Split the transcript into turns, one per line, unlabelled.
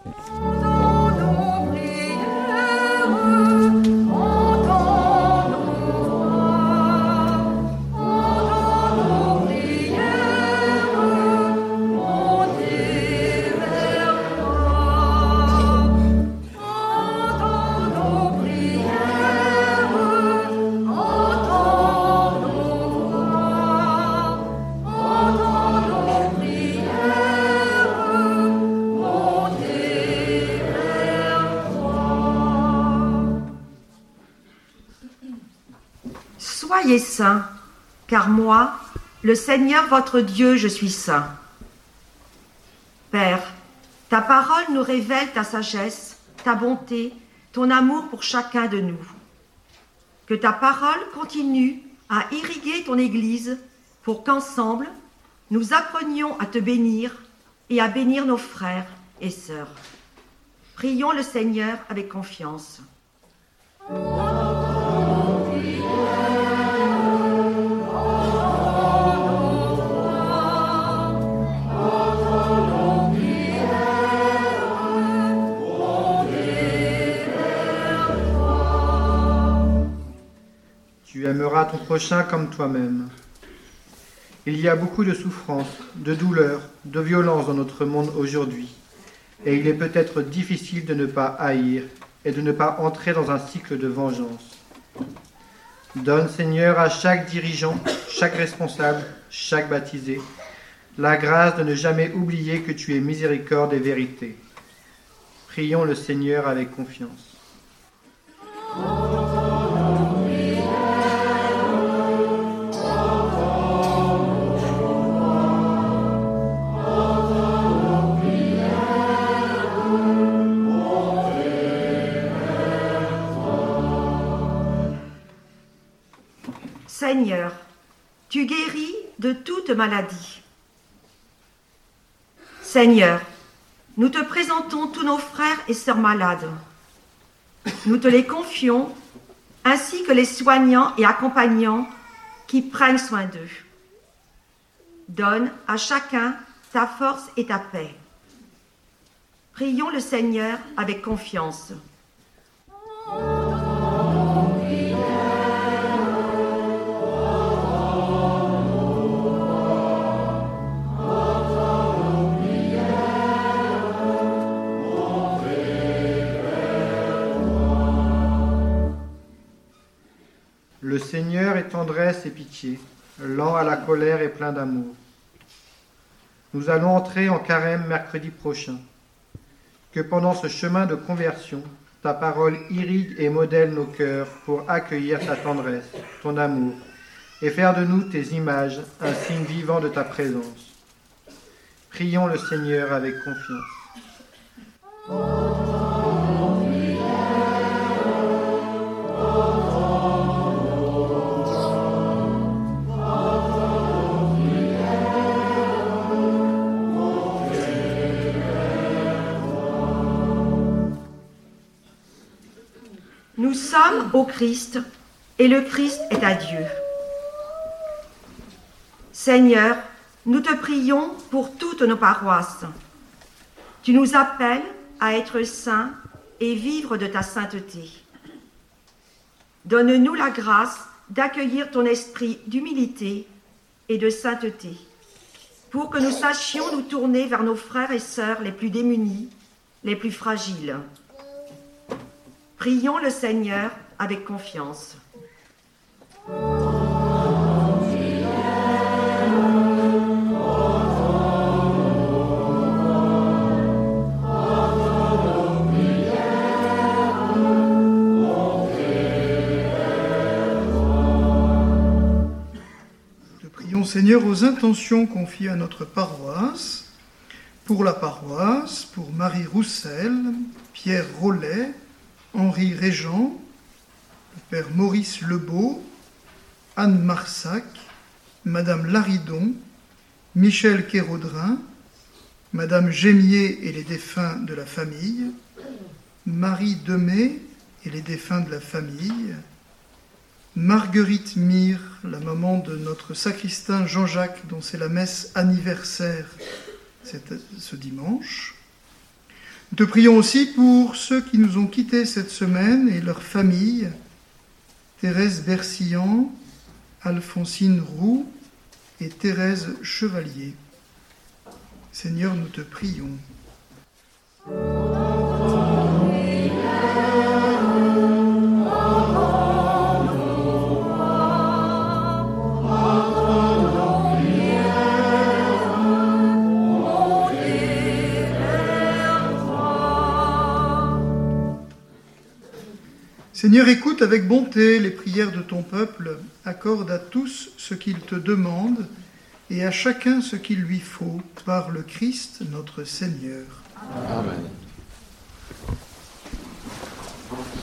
Soyez saints, car moi, le Seigneur votre Dieu, je suis saint. Père, ta parole nous révèle ta sagesse, ta bonté, ton amour pour chacun de nous. Que ta parole continue à irriguer ton Église pour qu'ensemble, nous apprenions à te bénir et à bénir nos frères et sœurs. Prions le Seigneur avec confiance.
Tu aimeras ton prochain comme toi-même. Il y a beaucoup de souffrances, de douleurs, de violences dans notre monde aujourd'hui, et il est peut-être difficile de ne pas haïr et de ne pas entrer dans un cycle de vengeance. Donne, Seigneur, à chaque dirigeant, chaque responsable, chaque baptisé, la grâce de ne jamais oublier que tu es miséricorde et vérité. Prions le Seigneur avec confiance.
Seigneur, tu guéris de toute maladie. Seigneur, nous te présentons tous nos frères et sœurs malades. Nous te les confions, ainsi que les soignants et accompagnants qui prennent soin d'eux. Donne à chacun ta force et ta paix. Prions le Seigneur avec confiance.
Le Seigneur est tendresse et pitié, lent à la colère et plein d'amour. Nous allons entrer en carême mercredi prochain. Que pendant ce chemin de conversion, ta parole irrigue et modèle nos cœurs pour accueillir ta tendresse, ton amour, et faire de nous tes images, un signe vivant de ta présence. Prions le Seigneur avec confiance.
Nous sommes au Christ et le Christ est à Dieu. Seigneur, nous te prions pour toutes nos paroisses. Tu nous appelles à être saints et vivre de ta sainteté. Donne-nous la grâce d'accueillir ton esprit d'humilité et de sainteté, pour que nous sachions nous tourner vers nos frères et sœurs les plus démunis, les plus fragiles. Prions le Seigneur avec confiance.
Nous prions Seigneur aux intentions confiées à notre paroisse, pour la paroisse, pour Marie Roussel, Pierre Rollet, Henri Régent, le père Maurice Lebeau, Anne Marsac, Madame Laridon, Michel Kéraudrin, Madame Gémier et les défunts de la famille, Marie Demey et les défunts de la famille, Marguerite Mire, la maman de notre sacristain Jean-Jacques, dont c'est la messe anniversaire ce dimanche. Nous te prions aussi pour ceux qui nous ont quittés cette semaine et leurs familles, Thérèse Bersillan, Alphonsine Roux et Thérèse Chevalier. Seigneur, nous te prions. Seigneur, écoute avec bonté les prières de ton peuple, accorde à tous ce qu'il te demande et à chacun ce qu'il lui faut, par le Christ notre Seigneur.
Amen.